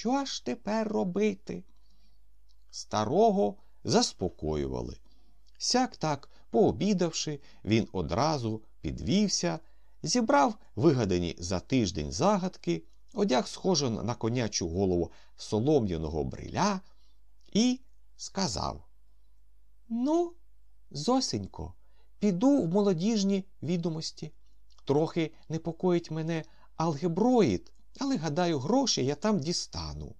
Що ж тепер робити? Старого заспокоювали. Сяк-так, пообідавши, він одразу підвівся, зібрав вигадані за тиждень загадки, одяг схожу на конячу голову солом'яного бриля і сказав: «Ну, Зосенько, піду в молодіжні відомості. Трохи непокоїть мене алгеброїд, але, гадаю, гроші я там дістану».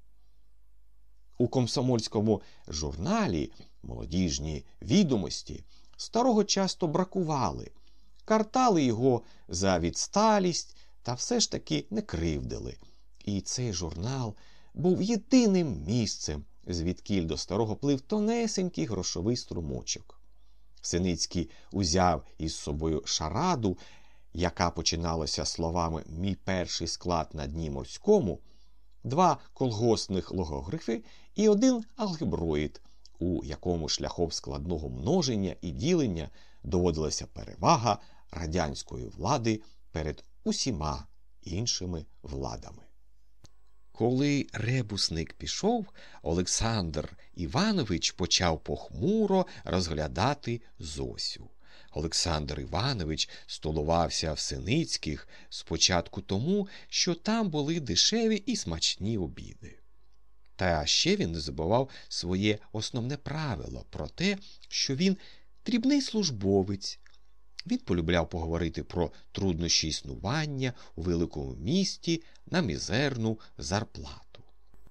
У комсомольському журналі «Молодіжні відомості» старого часто бракували, картали його за відсталість та все ж таки не кривдили. І цей журнал був єдиним місцем, звідкіль до старого плив тонесенький грошовий струмочок. Синицький узяв із собою шараду, яка починалася словами «Мій перший склад на дні морському», 2 колгоспних логогрифи і 1 алгеброїд, у якому шляхом складного множення і ділення доводилася перевага радянської влади перед усіма іншими владами. Коли ребусник пішов, Олександр Іванович почав похмуро розглядати Зосю. Олександр Іванович столувався в Синицьких спочатку тому, що там були дешеві і смачні обіди. Та ще він не забував своє основне правило про те, що він дрібний службовець. Він полюбляв поговорити про труднощі існування у великому місті на мізерну зарплату.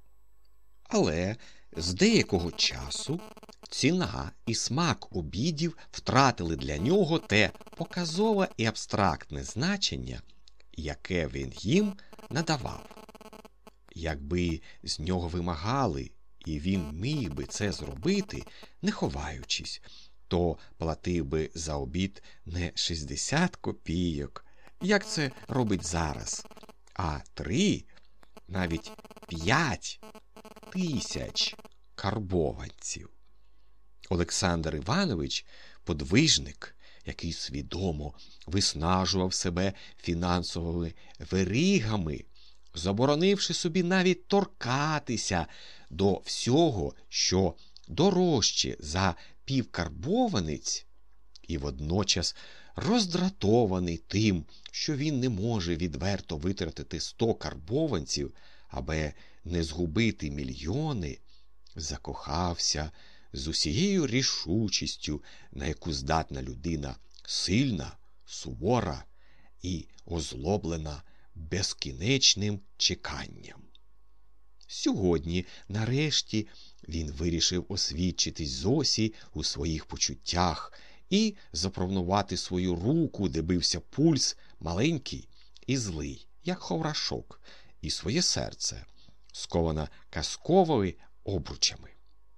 Але з деякого часу ціна і смак обідів втратили для нього те показове і абстрактне значення, яке він їм надавав. Якби з нього вимагали, і він міг би це зробити, не ховаючись, то платив би за обід не 60 копійок, як це робить зараз, а 3, навіть 5 тисяч карбованців. Олександр Іванович – подвижник, який свідомо виснажував себе фінансовими веригами, заборонивши собі навіть торкатися до всього, що дорожче за півкарбованець, і водночас роздратований тим, що він не може відверто витратити 100 карбованців, аби не згубити мільйони, закохався з усією рішучістю, на яку здатна людина сильна, сувора і озлоблена безкінечним чеканням. Сьогодні, нарешті, він вирішив освідчитись Зосі у своїх почуттях і запропонувати свою руку, де бився пульс, маленький і злий, як ховрашок, і своє серце, сковане казковими обручами.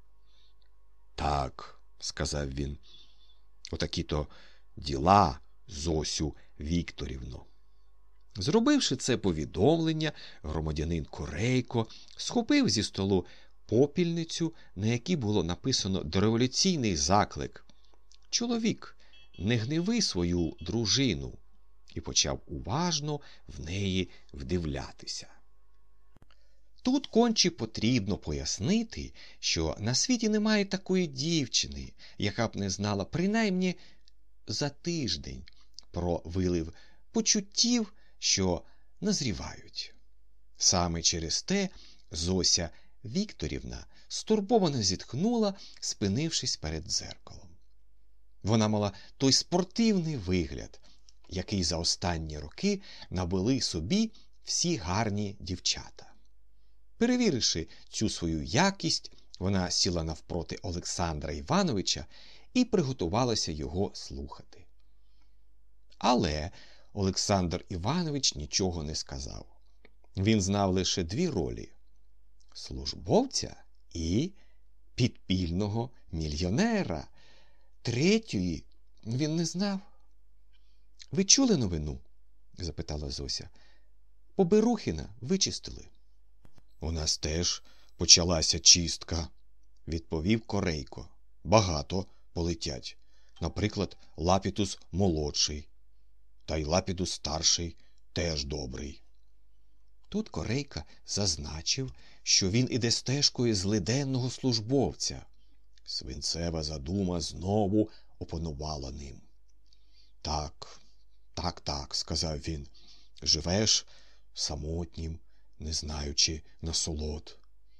«Так», – сказав він, – «отакі-то діла, Зосю Вікторівно». Зробивши це повідомлення, громадянин Корейко схопив зі столу попільницю, на якій було написано дореволюційний заклик «Чоловік, не гниви свою дружину», і почав уважно в неї вдивлятися. Тут конче потрібно пояснити, що на світі немає такої дівчини, яка б не знала принаймні за тиждень про вилив почуттів, що назрівають. Саме через те Зося Вікторівна стурбовано зітхнула, спинившись перед дзеркалом. Вона мала той спортивний вигляд, який за останні роки набули собі всі гарні дівчата. Перевіривши цю свою якість, вона сіла навпроти Олександра Івановича і приготувалася його слухати. Але Олександр Іванович нічого не сказав. Він знав лише 2 ролі – службовця і підпільного мільйонера. Третьої він не знав. «Ви чули новину?» – запитала Зося. «Поберухіна вичистили». «У нас теж почалася чистка», – відповів Корейко. «Багато полетять. Наприклад, Лапітус молодший. Та й Лапітус старший теж добрий». Тут Корейка зазначив, що він іде стежкою злиденного службовця. Свинцева задума знову опанувала ним. Так, сказав він, живеш самотнім, не знаючи насолод.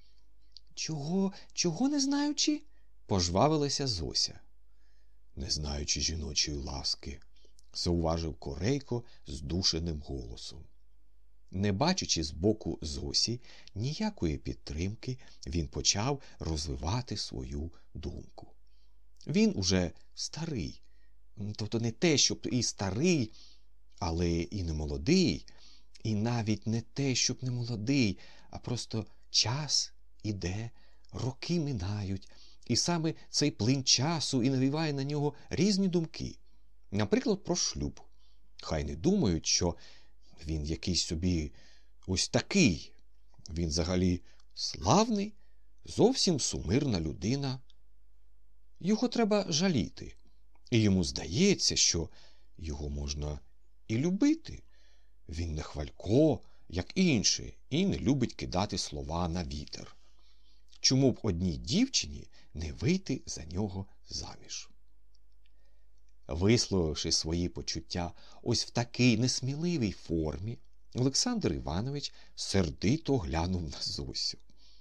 Чого не знаючи? Пожвавилася Зося. Не знаючи жіночої ласки, зауважив Корейко здушеним голосом. Не бачачи збоку Зосі ніякої підтримки, він почав розвивати свою думку. Він уже старий, тобто не те, щоб і старий, але і не молодий, і навіть не те, щоб не молодий, а просто час іде, роки минають, і саме цей плин часу і навіває на нього різні думки. Наприклад, про шлюб. Хай не думають, що він якийсь собі ось такий. Він взагалі славний, зовсім сумирна людина. Його треба жаліти. І йому здається, що його можна і любити. Він не хвалько, як інші, і не любить кидати слова на вітер. Чому б одній дівчині не вийти за нього заміж? Висловивши свої почуття ось в такій несміливій формі, Олександр Іванович сердито глянув на Зосю.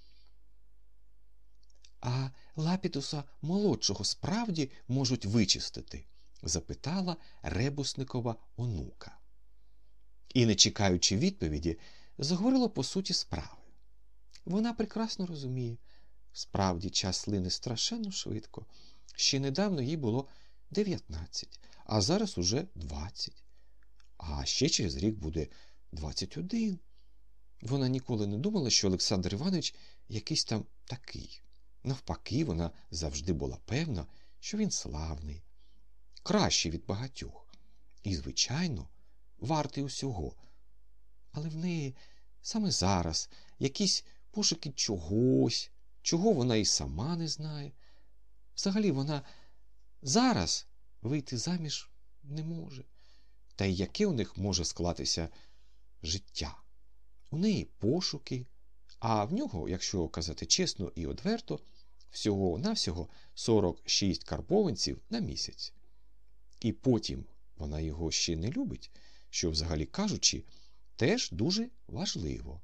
«А Лапітуса молодшого справді можуть вичистити?» – запитала Ребусникова онука. І, не чекаючи відповіді, заговорила по суті справи. Вона прекрасно розуміє, справді час лине страшенно швидко. Ще недавно їй було 19, а зараз уже 20. А ще через рік буде 21. Вона ніколи не думала, що Олександр Іванович якийсь там такий. Навпаки, вона завжди була певна, що він славний, кращий від багатьох. І, звичайно, вартий усього. Але в неї саме зараз якісь пошуки чогось, чого вона і сама не знає. Взагалі вона зараз вийти заміж не може. Та й яке у них може склатися життя? У неї пошуки, а в нього, якщо казати чесно і одверто, всього-навсього 46 карбованців на місяць. І потім вона його ще не любить, що, взагалі кажучи, теж дуже важливо.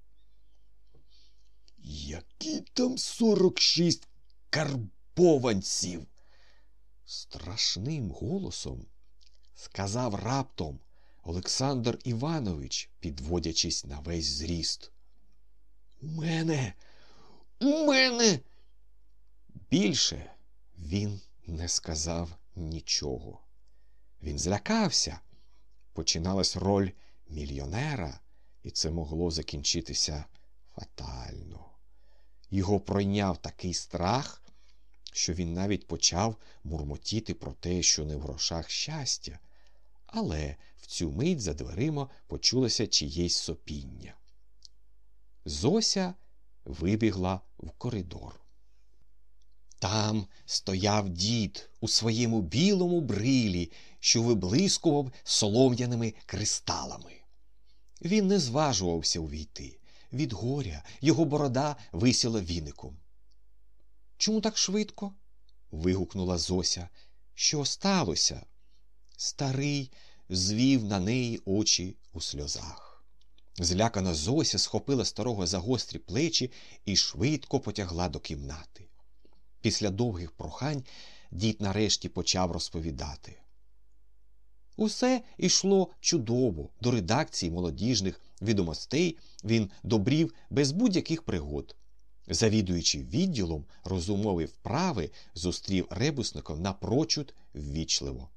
«Які там 46 карбованців?» Страшним голосом сказав раптом Олександр Іванович, підводячись на весь зріст. «У мене! У мене!» Більше він не сказав нічого. Він злякався. Починалась роль мільйонера, і це могло закінчитися фатально. Його пройняв такий страх, що він навіть почав мурмотіти про те, що не в грошах щастя. Але в цю мить за дверима почулося чиєсь сопіння. Зося вибігла в коридор. Там стояв дід у своєму білому брилі, що виблискував солом'яними кристалами. Він не зважувався увійти. Від горя його борода висіла віником. «Чому так швидко?» – вигукнула Зося. «Що сталося?» Старий звів на неї очі у сльозах. Злякана Зося схопила старого за гострі плечі і швидко потягла до кімнати. Після довгих прохань дід нарешті почав розповідати. Усе йшло чудово. До редакції молодіжних відомостей він добрів без будь-яких пригод. Завідуючи відділом розумової вправи, зустрів Ребусников напрочуд ввічливо.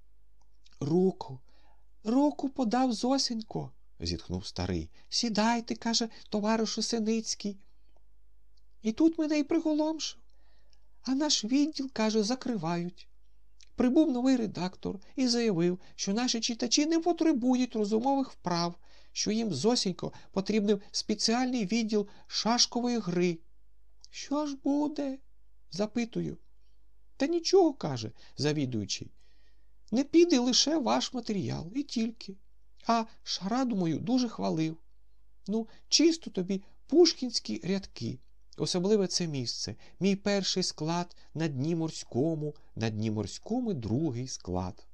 Руку подав Зосенько, зітхнув старий. Сідайте, каже товаришу Синицький. І тут мене й приголомшив. А наш відділ, каже, закривають. Прибув новий редактор і заявив, що наші читачі не потребують розумових вправ, що їм, Зосенько, потрібен спеціальний відділ шашкової гри. Що ж буде? Запитую. Та нічого, каже завідуючий. Не піде лише ваш матеріал, і тільки. А Шараду мою дуже хвалив. Ну, чисто тобі пушкінські рядки. Особливе це місце. Мій перший склад на дні морському другий склад.